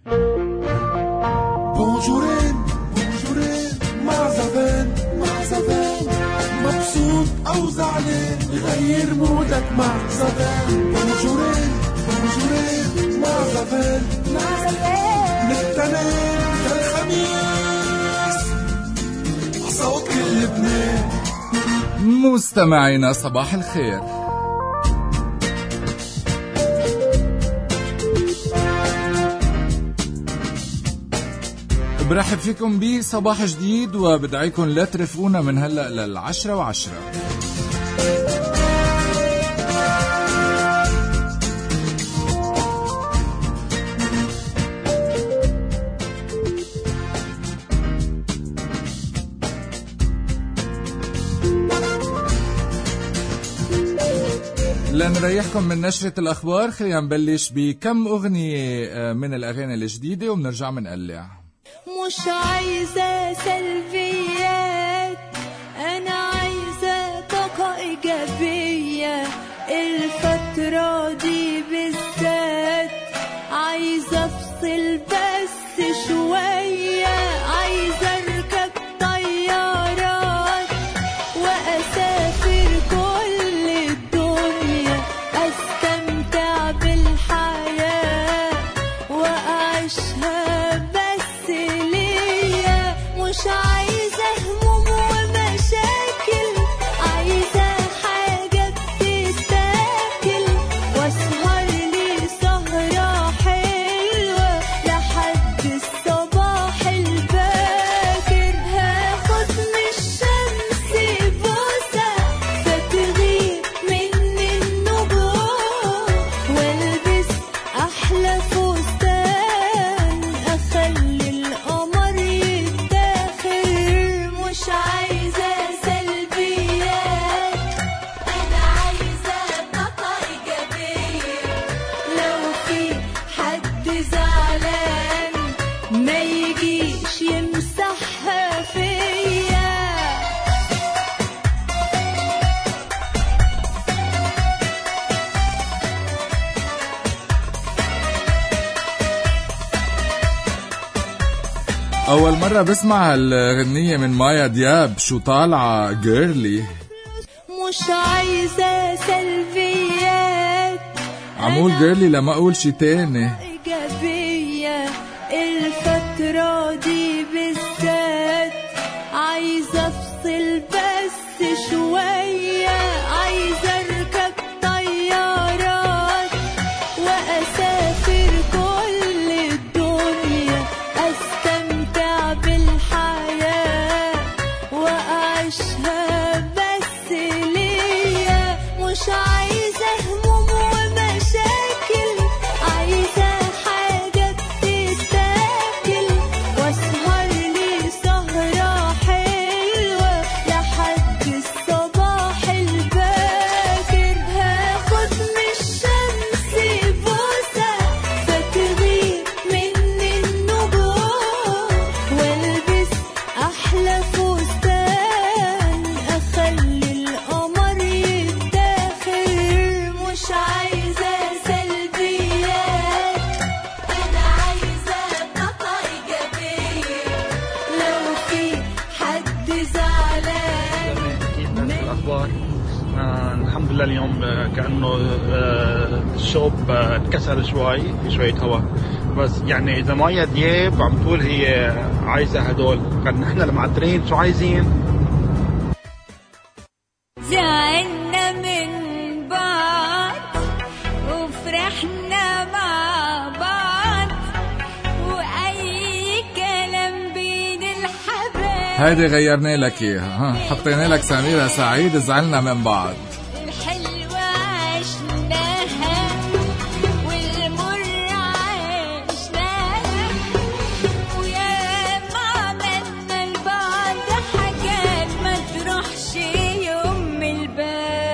بونجورين بونجورين معزبان معزبان، مبسوط أو زعلان غير مودك مع زبان. بونجورين بونجورين معزبان معزبان، نتنين كالخميس صوت كل لبنان. مستمعينا صباح الخير، برحب فيكم بصباح جديد وبدعيكم لا ترفقونا من هلأ لل10:10. لنريحكم من نشرة الأخبار، خلينا نبلش بكم أغنية من الأغاني الجديدة وبنرجع منقلع. مش عايزة سلبيات، أنا عايزة طاقة إيجابية الفترة دي بالذات. عايزة أفصل بس شوية، عايزة أركب طيارات وأسافر كل الدنيا، أستمتع بالحياة وأعيشها بس ليا. مش عايزة هموم ومشاكل، عايزة حاجة بتستاكل واسهر لي سهرة حلوة لحد الصباح الباكر. هاخد من الشمس بوسة فتغيب مني النجوم، والبس أحلى فستان أخلي القمر يتاخر. مش عايزة سلبيات، أنا عايزة طاقة إيجابية. لو في حد زعلان ما يجيش يمسحها فيا. أول مرة بسمع هالغنية من مايا دياب، شو طالعة جيرلي. مش عايزة سلبيات، عمول جيرلي لما أقول شي تاني. إيجابية الفترة دي بالذات. عايزة أفصل بس شوية، عايزة أركب طيارات وأسافر كل الدنيا، أستمتع بالحياة وأعيشها بس ليا. مش عايزة هموم ومشاكل، عايزة حاجة بتستاكل واسهر لي سهرة حلوة لحد الصباح الباكر. هاخد من الشمس بوسة فتغيب مني النجوم، والبس أحلى فستان أخلي القمر يتاخر. مش عايزة سلبيات، أنا عايزة طاقة إيجابية. لو في حد زعلان الأخبار الحمد لله اليوم كأنه الشوب اتكسر شوية هوا، بس يعني إذا مايا دياب عم تقول هي عايزة هدول، كان نحن المعترين شو عايزين؟ زعلنا من بعض وفرحنا مع بعض، وأي كلام بين الحبايب. هيدي غيرنا لك إياها، حطينا لك سميرة سعيد، زعلنا من بعض. الحلوة عشناها والمر عشناها، ويا ما عملنا لبعض حاجات ما تروحش يوم من البال.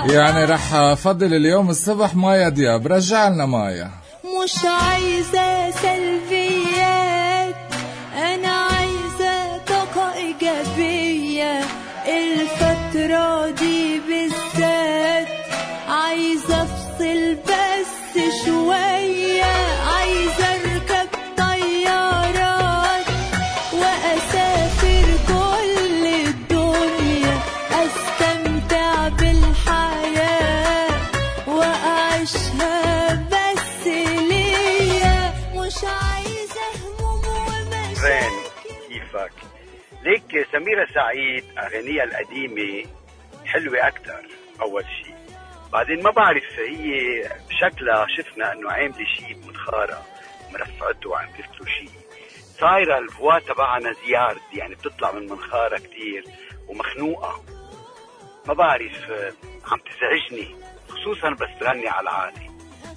يعني رح أفضل اليوم الصبح مايا دياب. رجع لنا مايا. مش عايزة سلبيات، أنا عايزة طاقة إيجابية الفترة دي بالذات. عايزة أفصل بس شوية، عايزة أركب طيارات وأسافر كل الدنيا، أستمتع بالحياة وأعيشها بس ليا. مش عايزة هموم ومشاكل. كيفك؟ ليك سميرة سعيد أغنية القديمة حلوة أكتر أول شيء، بعدين ما بعرف هي شكلها شفنا انه عامله شيء بمنخاره مرفعته وعم تفتلوا شيء، صايره الفوا تبعنا زيارد، يعني بتطلع من منخاره كتير ومخنوقه، ما بعرف عم تزعجني خصوصا بس تغني على العادي.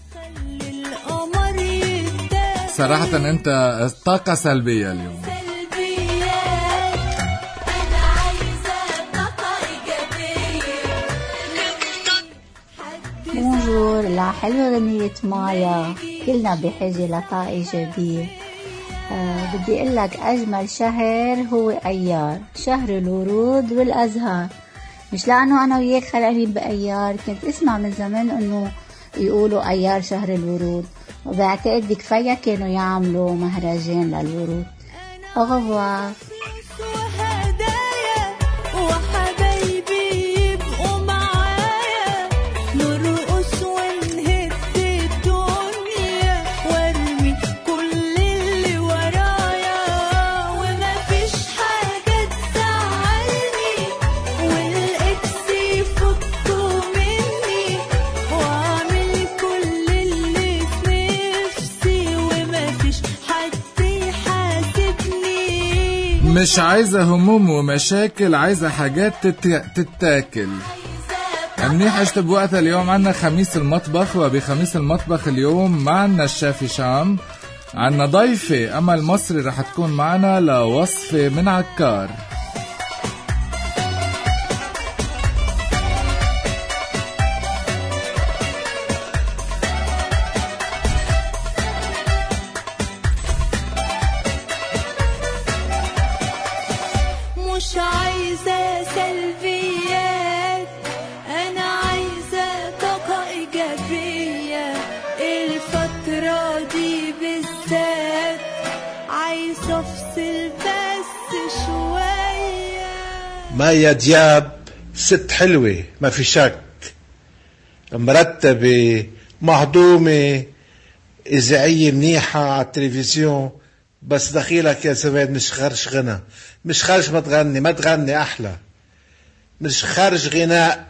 صراحة انت طاقة سلبية اليوم. بونجور، لا حلوة غنية مايا، كلنا بحاجة لطاقة إيجابية. بدي أقول لك أجمل شهر هو أيار، شهر الورود والأزهار. مش لأنه أنا وياك خلقني بأيار، كنت أسمع من زمان أنه يقولوا أيار شهر الورود، وبعتقد بكفاية كانوا يعملوا مهرجان للورود. أغفوار. مش عايزة هموم ومشاكل، عايزة حاجات تتاكل. منيح عشت بوقتها. اليوم عنا خميس المطبخ، وبخميس المطبخ اليوم معنا الشاف هشام، عنا ضيفة أمل مصري رح تكون معنا لوصفة من عكار. مش عايزة سلبيات، أنا عايزة طاقة إيجابية الفترة دي بالذات. عايزة أفصل بس شوية. مايا دياب ست حلوة ما في شك، مرتبة مهضومة، إذاعية منيحة على التلفزيون، بس دخيلك يا زباد مش خارج غنى، مش خارج ما تغني أحلى، مش خارج غناء.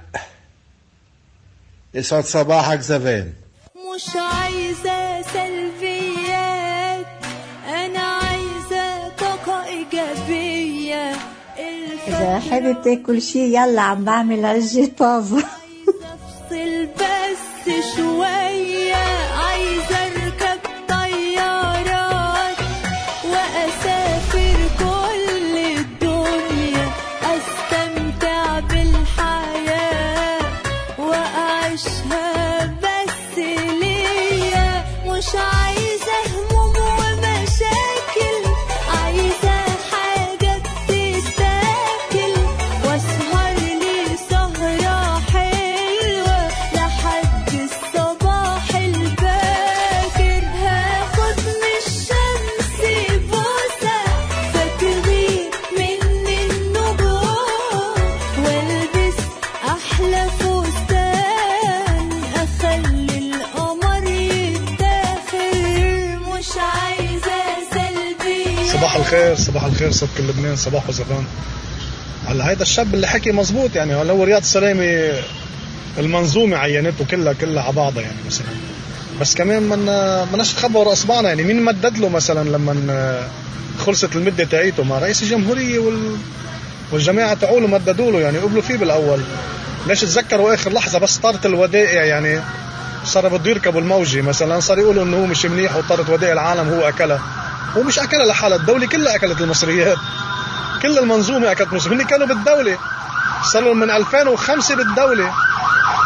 يسعد صباحك زبان. مش عايزة سلبيات، أنا عايزة طاقة إيجابية. إذا حابب تاكل شي يلا عم بعمل عجة طازة. عايزة أفصل بس شوية، عايزة أركب طيارات وأسافر كل الدنيا، أستمتع بالحياة وأعيشها بس ليا. مش عايزة هموم ومشاكل، عايزة حاجة تتاكل واسهر لي سهرة حلوة لحد الصباح الباكر. هاخد من الشمس بوسة فتغيب مني النجوم، والبس أحلى فستان أخلي القمر يتاخر. مش عايزة سلبية. صباح الخير، صباح الخير صدق لبنان، صباح وزفان. هلا هيدا الشاب اللي حكي مزبوط، يعني هلا هو رياض السلامي المنظومة عينته كلها على بعضها يعني مثلا، بس كمان مناش نخبر اصبعنا، يعني مين مدد له مثلا لما خلصت المدة تاعيته؟ ما رئيس الجمهورية والجماعة تعولوا مددوا له، يعني قبلوا فيه بالاول. ليش تذكروا اخر لحظة بس طارت الودائع، يعني صار بده يركبوا الموجة مثلا، صار يقولوا انه هو مش منيح وطارت ودائع العالم هو اكلها. هو مش اكلها لحالها، الدولة كلها اكلت المصريات، كل المنظومة اكلت مصر. هن كانوا بالدولة، صاروا من 2005 بالدولة،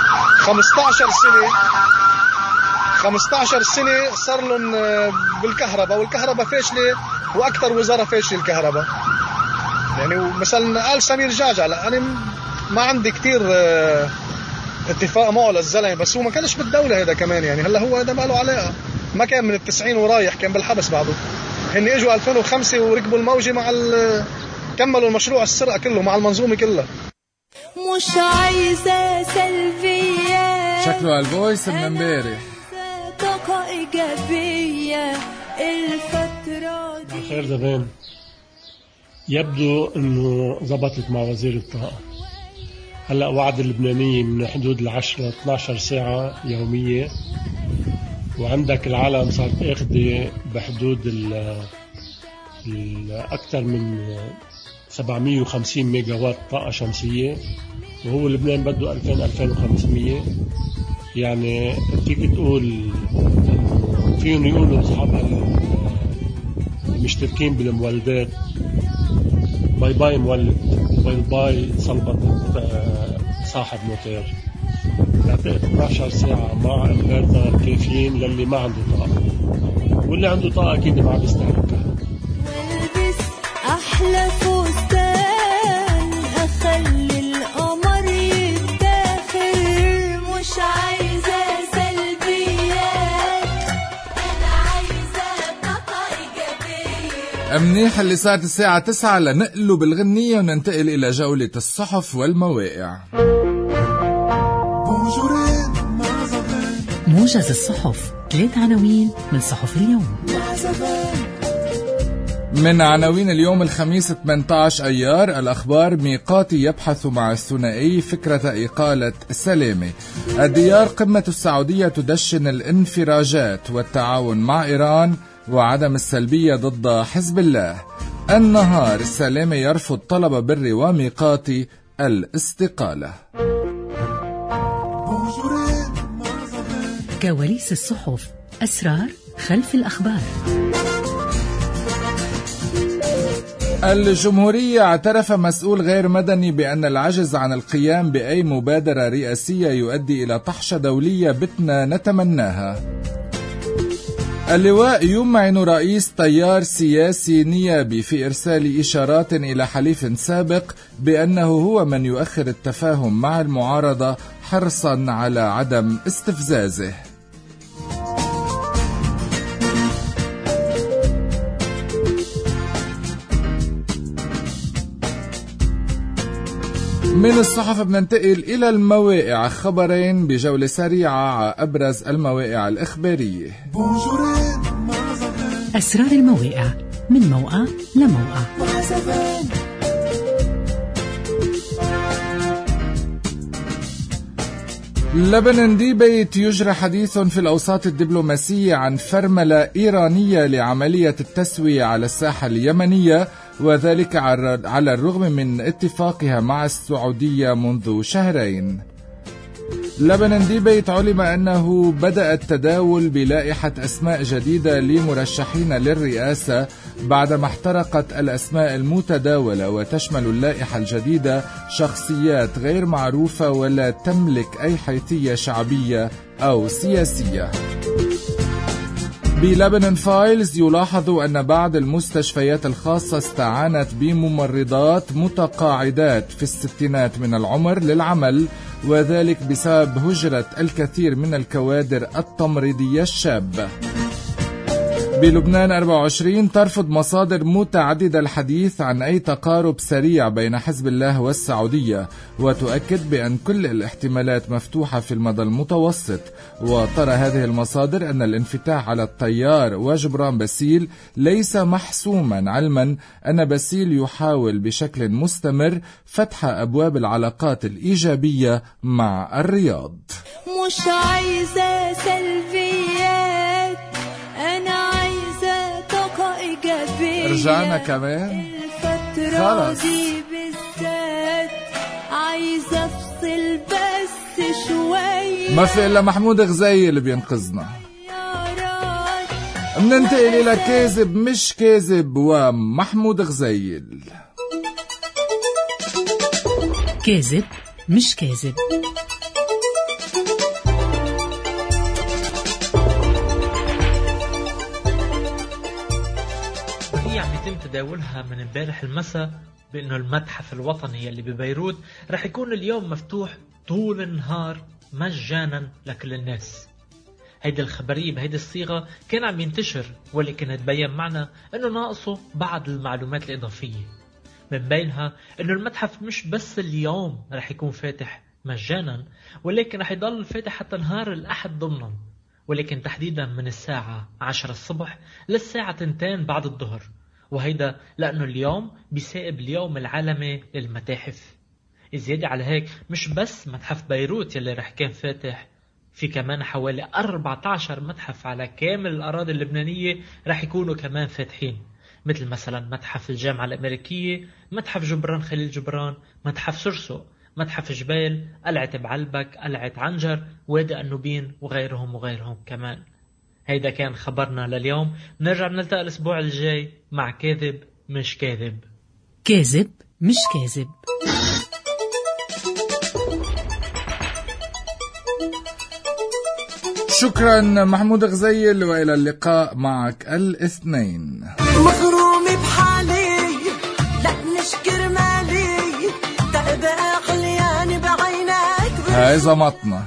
15 سنة صار لهم بالكهرباء، والكهرباء فاشلة، وأكثر وزارة فاشلة الكهرباء. يعني مثلا قال سمير جعجع، أنا ما عندي كتير اتفاق معه للزلمة، بس هو ما كانش بالدولة هذا كمان. يعني هلا هو هذا ما له علاقة، ما كان من ال90 ورايح، كان بالحبس بعده. هن اجوا 2005 وركبوا الموجة مع كملوا المشروع السرقة كله مع المنظومة كلها. مش عايزة سلبية، شكله الفويس من امبارح. طاقة إيجابية الفترة دي. خير زبان، يبدو انه زبطت مع وزير الطاقة. هلا وعد اللبنانية من حدود 10 ل 12 ساعة يومية، وعندك العالم صارت اخذة بحدود أكثر من 750 ميجا وات طاقة شمسية، وهو لبنان بده 2000-2500. يعني فيك تقول فيهم يقولوا أصحاب المشتركين بالمولدات باي باي مولد، باي باي صلبة صاحب موتير. تعطيك 12 ساعة مع انفرتر كافيين للي ما عنده طاقة، واللي عنده طاقة أكيد ما عم يستهلكها. والبس أحلى فستان، أخلي القمر يتداخل. مش عايزة سلبيات، أنا عايزة طاقة إيجابية. منيح اللي صارت الساعة 9 لنقلوا بالغنية وننتقل إلى جولة الصحف والمواقع. موجز الصحف، 3 عناوين من صحف اليوم. من عناوين اليوم الخميس 18 أيار: الأخبار: ميقاتي يبحث مع الثنائي فكرة إقالة سلامة. الديار: قمة السعودية تدشن الانفراجات والتعاون مع إيران وعدم السلبية ضد حزب الله. النهار: سلامة يرفض طلب بري وميقاتي الاستقالة. كواليس الصحف، أسرار خلف الأخبار. الجمهورية: اعترف مسؤول غير مدني بأن العجز عن القيام بأي مبادرة رئاسية يؤدي إلى طحشة دولية بتنا نتمناها. اللواء: يمعن رئيس تيار سياسي نيابي في إرسال إشارات إلى حليف سابق بأنه هو من يؤخر التفاهم مع المعارضة حرصا على عدم استفزازه. من الصحف بننتقل إلى المواقع، خبرين بجولة سريعة على أبرز المواقع الإخبارية. أسرار المواقع من موقع لموقع. لبنان ديبيت: يجرى حديث في الأوساط الدبلوماسية عن فرملة إيرانية لعملية التسوية على الساحة اليمنية، وذلك على الرغم من اتفاقها مع السعودية منذ شهرين. لبنان ديبيت: علم أنه بدأ التداول بلائحة أسماء جديدة لمرشحين للرئاسة بعدما احترقت الأسماء المتداولة، وتشمل اللائحة الجديدة شخصيات غير معروفة ولا تملك أي حيثية شعبية أو سياسية. بلبنان فايلز: يلاحظ أن بعض المستشفيات الخاصة استعانت بممرضات متقاعدات في الستينات من العمر للعمل، وذلك بسبب هجرة الكثير من الكوادر التمريضية الشابة. بلبنان 24: ترفض مصادر متعددة الحديث عن أي تقارب سريع بين حزب الله والسعودية، وتؤكد بأن كل الاحتمالات مفتوحة في المدى المتوسط. وترى هذه المصادر أن الانفتاح على الطيار وجبران باسيل ليس محسوما، علما أن باسيل يحاول بشكل مستمر فتح أبواب العلاقات الإيجابية مع الرياض. مش عايزة سلبيات، أنا عايزة طاقة إيجابية. رجعنا كمان الفترة دي بالذات عايزة أفصل بس شوية. ما في إلا محمود غزي اللي بينقذنا. مننتقل إلى كاذب مش كاذب ومحمود غزيل. كاذب مش كاذب. تداولها من امبارح المساء بأنه المتحف الوطني اللي ببيروت رح يكون اليوم مفتوح طول النهار مجانا لكل الناس. هيدي الخبرية بهيدي الصيغة كان عم ينتشر، ولكن تبين معنا أنه ناقصه بعض المعلومات الإضافية، من بينها أنه المتحف مش بس اليوم رح يكون فاتح مجانا، ولكن رح يضل فاتح حتى نهار الأحد ضمنا، ولكن تحديدا من الساعة 10 الصبح للساعة 2 بعد الظهر، وهيدا لأنه اليوم بيسائب اليوم العالمي للمتاحف. زيادة على هيك مش بس متحف بيروت يلي رح كان فاتح، في كمان حوالي 14 متحف على كامل الأراضي اللبنانية رح يكونوا كمان فاتحين، مثل مثلا متحف الجامعة الأمريكية، متحف جبران خليل جبران، متحف سرسو، متحف جبال، قلعة بعلبك، قلعة عنجر، وادي النوبين وغيرهم كمان. هيدا كان خبرنا لليوم، نرجع نلتقى الأسبوع الجاي مع كاذب مش كاذب. كاذب مش كاذب. شكرا محمود غزيل، وإلى اللقاء معك الاثنين. مغروم بحالي لا نشكر مالي تبقى خلياني بعينك هاي زمطنا.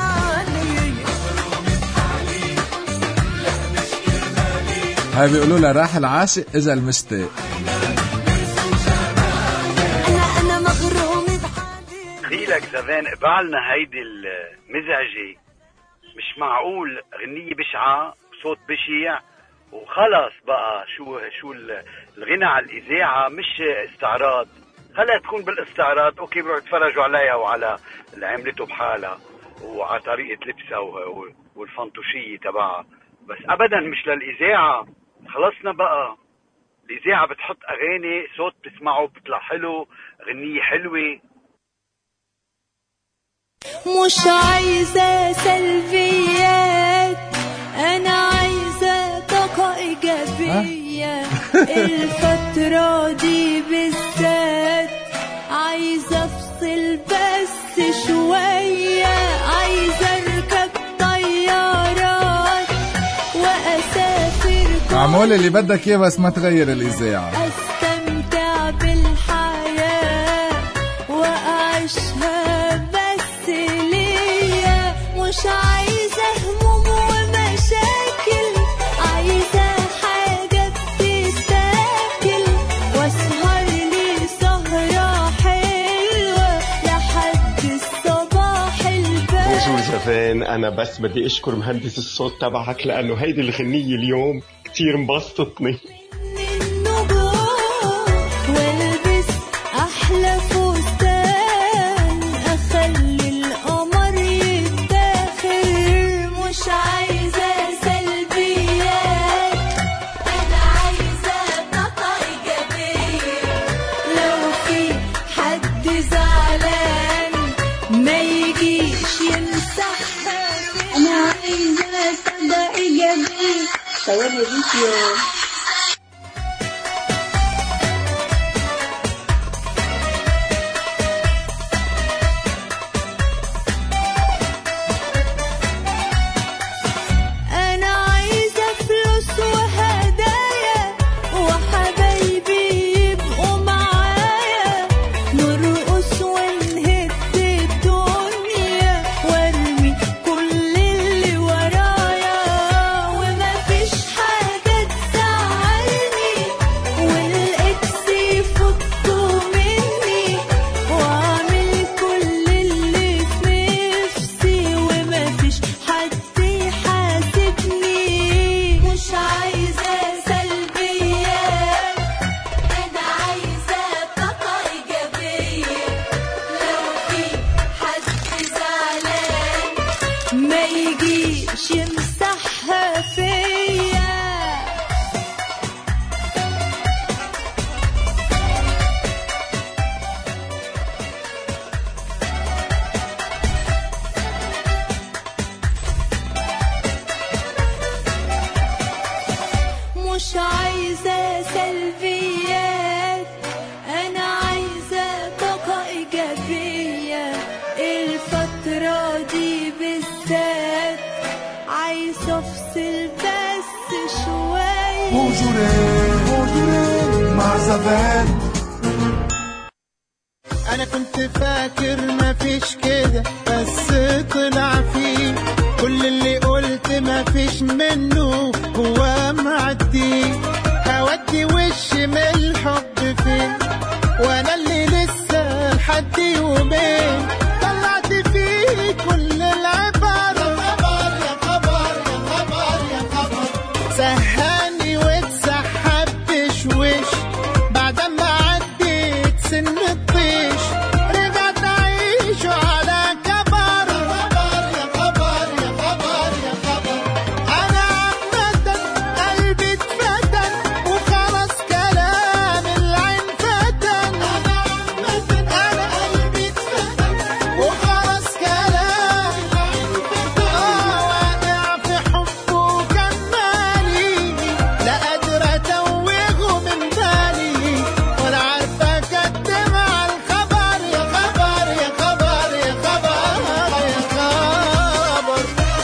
هاي بيقولوا له راح العاشق اجا المشتاق. انا مغروم بحالي. خيلك زمان قبالنا هيدي المزعجة، مش معقول غنية بشعة صوت بشيع وخلص بقى. شو الغنى على الإذاعة مش استعراض، خلها تكون بالاستعراض اوكي، بيروحوا يتفرجوا عليها وعلى اللي عملته بحالها وعلى طريقة لبسها والفانتوشية تبعها، بس ابدا مش للإذاعة. خلصنا بقى، الإذاعة بتحط اغاني صوت بتسمعه بيطلع حلو، غنية حلوة. مش عايزة سلبيات، أنا عايزة طاقة إيجابية. الفترة دي بالذات عايزة أفصل بس شوية، عايزة أركب طيارات وأسافر معمول اللي بدك إياه بس ما تغير الإذاعة. أستمتع بالحياة وأعيشها مش عايزة هموم ومشاكل، عايزة حاجة بتتاكل واسهر لي سهرة حلوة لحد الصباح الباكر. بونجور زفان، أنا بس بدي أشكر مهندس الصوت تبعك لأنه هيدي الغنية اليوم كتير مبسطتني. والبس أحلى فستان، أخلي القمر مش عايزة سلبيات، أنا عايزة طاقة إيجابية. لو في حد زعلان ما يجيش يمسحها، أنا عايزة طاقة إيجابية. صوري فيديو. مش عايزة سلبيات، أنا عايزة طاقة إيجابية. الفترة دي بالذات عايزة أفصل بس شوية. بونجورين مع زفان. انا كنت فاكر ما فيش كده بس طلع فيه، كل اللي قلت ما فيش منه هو معدي. هودي وش من الحب فين وانا اللي لسه لحد يومين طلعت فيه كل العبر. يا خبر يا خبر يا خبر سهاني واتسحب بشوش بعد ما عديت سن الطيش رجعت اعيش على كبر. يا خبر يا خبر يا خبر انا عامة قلبي اتفتن وخلاص كلام العين فتن. انا قلبي اتفتن وخلاص كلام العين فتن. واقع في حبه كمالي لا قادر اتوهه من بالي ولا عارفه اكتم على الخبر. يا خبر يا خبر يا خبر يا خبر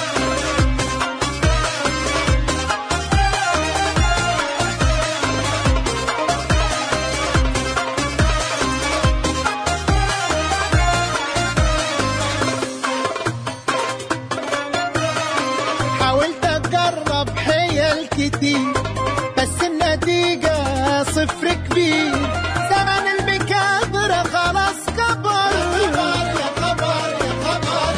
حاولت اجرب حيل كتير بس النتيجة صفر كبير. زمن المكابرة خلاص كبر. يا خبر يا خبر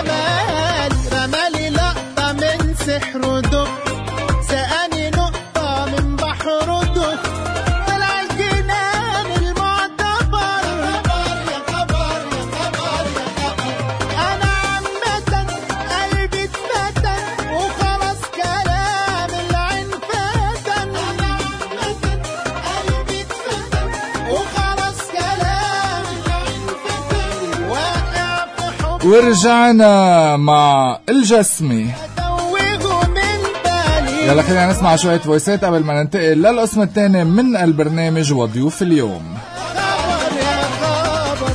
رمالي لقطة من سحر دق سقاني نقطة من بحر دق طلع الجنان المعتبر. يا خبر يا خبر يا خبر أنا عامة قلبي اتفتن وخلاص كلام العين فتن. أنا عامة قلبي اتفتن وخلاص كلام العين فتن. واقع في حب ورجعنا مع الجسمي. توهه من بالي. يلا خلينا نسمع شوية فويسات قبل ما ننتقل للقسم الثاني من البرنامج وضيوف اليوم. خبر يا خبر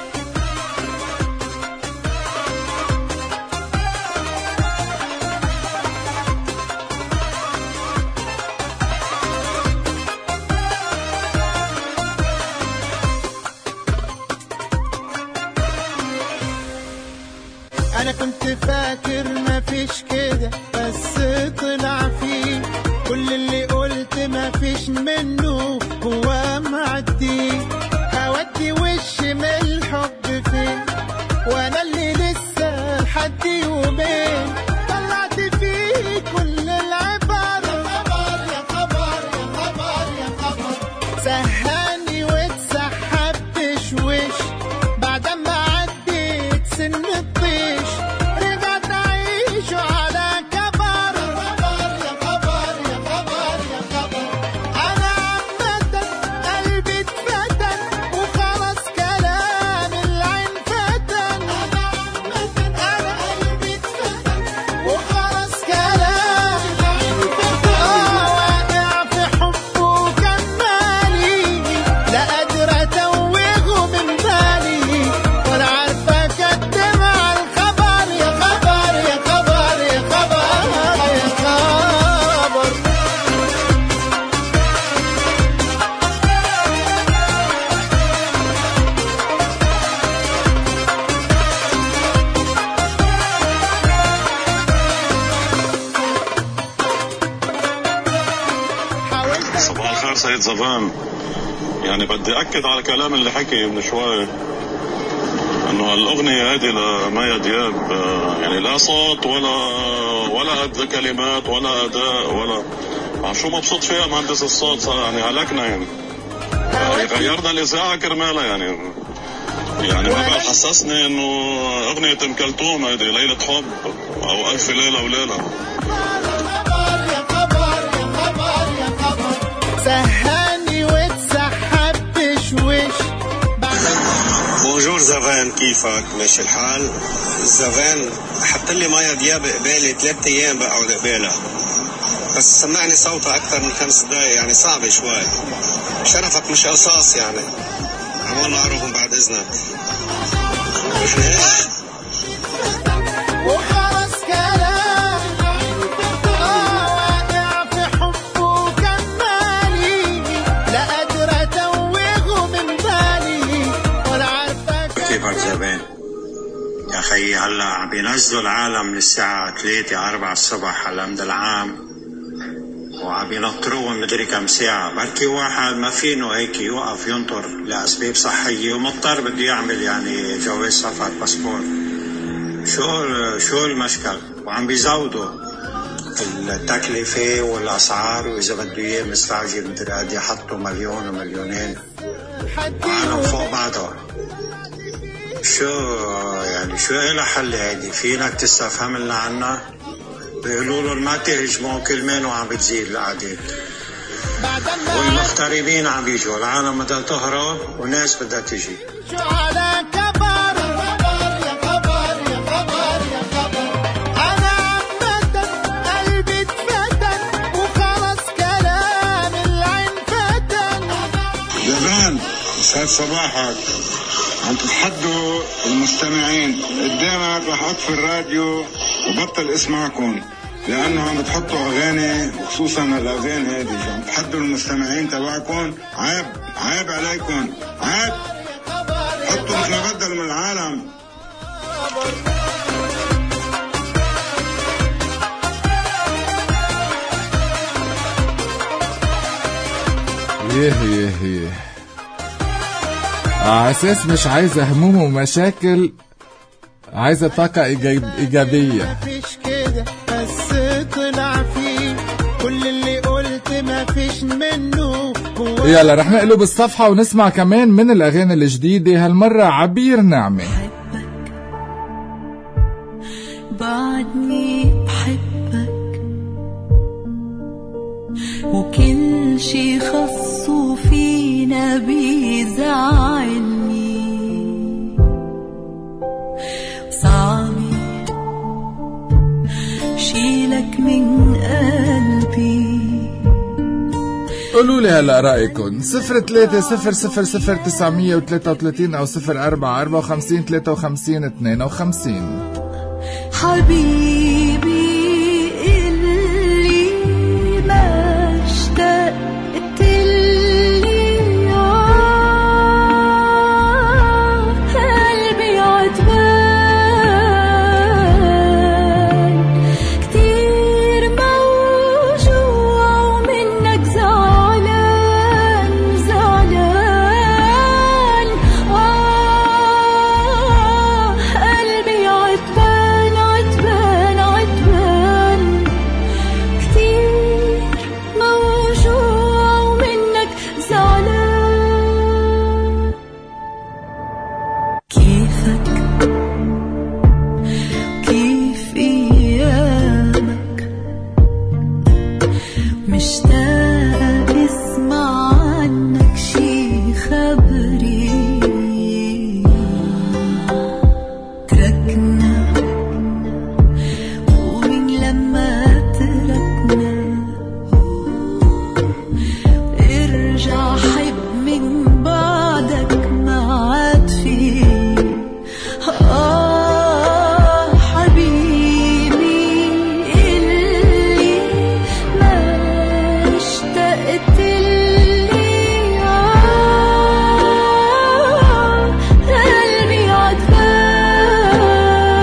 انا كنت فاكر ما فيش كده بس طلع فيه، كل اللي قلت ما فيش منه هو معدي. هودي وش من الحب فين وانا اللي لسه لحد يومين طلعت فيه كل العبر. يا خبر يا خبر يا خبر سهاني واتسحب بشوش بعد ما عديت سن الطيش رجعت اعيش على كبر. يا خبر يا خبر يا خبر انا عامة قلبي اتفتن وخلاص كلام العين فتن. انا قلبي اتفتن وخلاص كلام العين فتن. واقع في حبه كمالي لا قادر اتوهه من بالي ولا عارفه اكتم على الخبر. يا خبر يا خبر يا خبر يا خبر صباح الخير سيد زفان. يعني بدي أكد على الكلام اللي حكي من شوي انه الاغنيه هذه لمايا دياب يعني لا صوت ولا كلمات ولا اداء ولا شو مبسوط فيها مهندس الصوت. يعني هلكنا يعني غيرنا الاذاعه كرمالها يعني ما بقى حسسني انه اغنيه ام كلثوم هذه ليله حب او الف ليله وليله. سهاني واتسحب بشوش. بونجور زافان، كيفك؟ ماشي الحال؟ زافان حط لي مايا دياب قبالي 3 ايام بقعد قبالها، بس سمعني صوتها اكثر من 5 دقايق، يعني صعبه شوي. شرفك مش قصاص يعني. عم والله اعرفهم بعد اذنك. وخلاص كلام واقع في حبه كمالي لا هلا عم بينزلوا العالم للساعة 3-4 الصبح على مدى العام، وعم ينطروهم مدري كم ساعة. بركي واحد ما فينه هيك يوقف ينطر لأسباب صحية ومضطر بده يعمل يعني جواز سفر باسبور. شو المشكل؟ وعم بيزودوا التكلفة والأسعار، وإذا بده إياه مستعجل مدري قد يحطوا مليون ومليونين وعالم فوق بعضها. شو إلها حل هيدي؟ فينك تستفهم لنا عنها؟ بيقولوا له ما تهجموا كلمين وعم بتزيد الأعداد، والمغتربين عم بيجوا، العالم بدها تهرب وناس بدها تجي. شو على كبر يا خبر يا خبر يا خبر، أنا عمدا قلبي اتفتن وخلص كلام العين فتن. زمان يسعد صباحك، عم تتحدوا المستمعين قدامك، رح اطفي الراديو وبطل اسمعكم لانه عم بتحطوا اغاني، وخصوصا الاغاني هذه عم تحدوا المستمعين تبعكم. عيب عليكم، عيب. حطوا مثل ما بدل من العالم. يه عساس مش عايزة هموم ومشاكل، عايزة طاقة إيجابية. مفيش كده بس طلع فيه كل اللي قلت مفيش منه. يلا رح نقلب الصفحة ونسمع كمان من الأغاني الجديدة، هالمرة عبير نعمة. بعدني بحبك وكل شي خصو فينا بيزعلني، صعبي شيلك من قلبي. قولوا لي هلا رأيكم 03000933 أو 0454535252. حبيبي